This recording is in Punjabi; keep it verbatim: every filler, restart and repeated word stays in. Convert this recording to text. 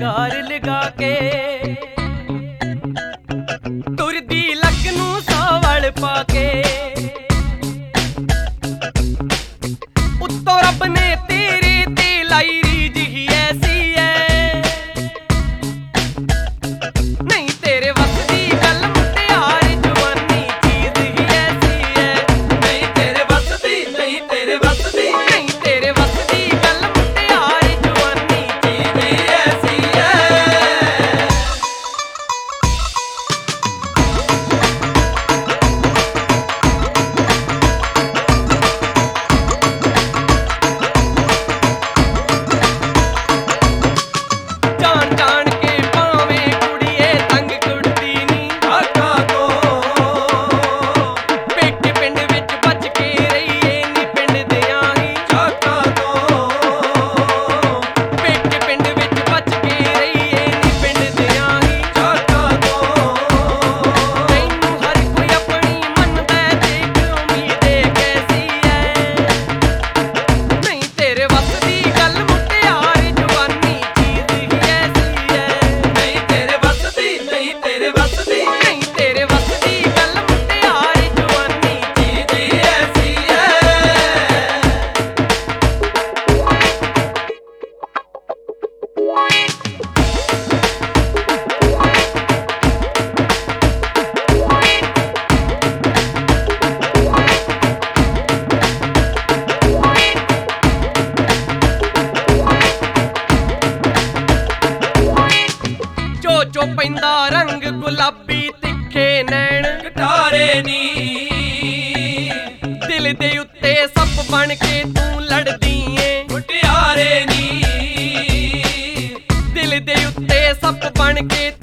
ਸ਼ਿੰਗਾਰ ਲਗਾ ਕੇ ਤੁਰਦੀ ਲੱਕ ਨੂੰ ਸਾਵਲ ਪਾ ਕੇ ਉੱਤੋਂ ਰੱਬ ਨੇ ਤੇਰੇ ਤੇ ਲਾਈ ਰੀਝ ਹੀ ਐਸੀ ਐ ਨਹੀਂ ਤੇਰੇ ਵੱਸ ਦੀ ਗੱਲ ਮੁਟਿਆਰ ਜਵਾਨੀ ਚੀਜ਼ ਹੀ ਐਸੀ ਐ ਨਹੀਂ ਤੇਰੇ ਵੱਸ ਦੀ ਨਹੀਂ ਤੇਰੇ ਵੱਸ ਦੀ ਨਹੀਂ ਤੇਰੇ ਵੱਸ ਦੀ ਗੱਲ ਮੁਟਿਆਰ ਜਵਾਨੀ ਚੀਜ਼ ਹੀ ਐਸੀ ਐ ਜਾਣ ਜਾਣ ਕੇ ਭਾਵੇਂ ਕੁੜੀਏ ਤੰਗ ਕੁੜਦੀ ਨੀ ਆਖਾਂ ਤੋਂ ਪੇਕੇ ਪਿੰਡ ਵਿੱਚ ਬਚ ਕੇ ਰਹੀਏ ਨੀ ਪਿੰਡ ਦਿਆਂ ਹੀ ਆਖਾਂ ਤੋਂ ਪੇਕੇ ਪਿੰਡ ਵਿੱਚ ਬਚ ਕੇ ਰਹੀਏ ਨੀ ਪਿੰਡ ਦਿਆਂ ਹੀ ਆਖਾਂ ਤੋਂ ਤੈਨੂੰ ਹਰ ਕੋਈ ਆਪਣੀ ਮੰਨਦਾ ਦੇਖ ਉਮੀਦੇ ਕੈਸੀ ਐ ਨਹੀਂ ਤੇਰੇ ਵੱਸ ਦੀ ਗੱਲ ਮੁਟਿਆਰ ਜਵਾਨੀ ਚੀਜ਼ ਹੀ ਐਸੀ ਐ ਨਹੀਂ ਤੇਰੇ ਵੱਸ ਦੀ ਨਹੀਂ ਤੇਰੇ ਵੱਸ ਦੀ ਨਹੀਂ ਤੇਰੇ ਵੱਸ ਦੀ ਗੱਲ ਮੁਟਿਆਰ ਜਵਾਨੀ ਚੀਜ਼ ਹੀ ਐਸੀ ਐ ਚੋ ਚੋ ਪੈਂਦਾ ਰੰਗ ਗੁਲਾਬੀ ਤਿੱਖੇ ਨੈਣ ਕਟਾਰੇ ਨੀ ਦਿਲ ਦੇ ਉੱਤੇ ਸੱਪ ਬਣ ਕੇ ਤੂੰ ਲੜਦੀ ਏ ਮੁਟਿਆਰੇ ਨੀ ਦਿਲ ਦੇ ਉੱਤੇ ਸੱਪ ਬਣ ਕੇ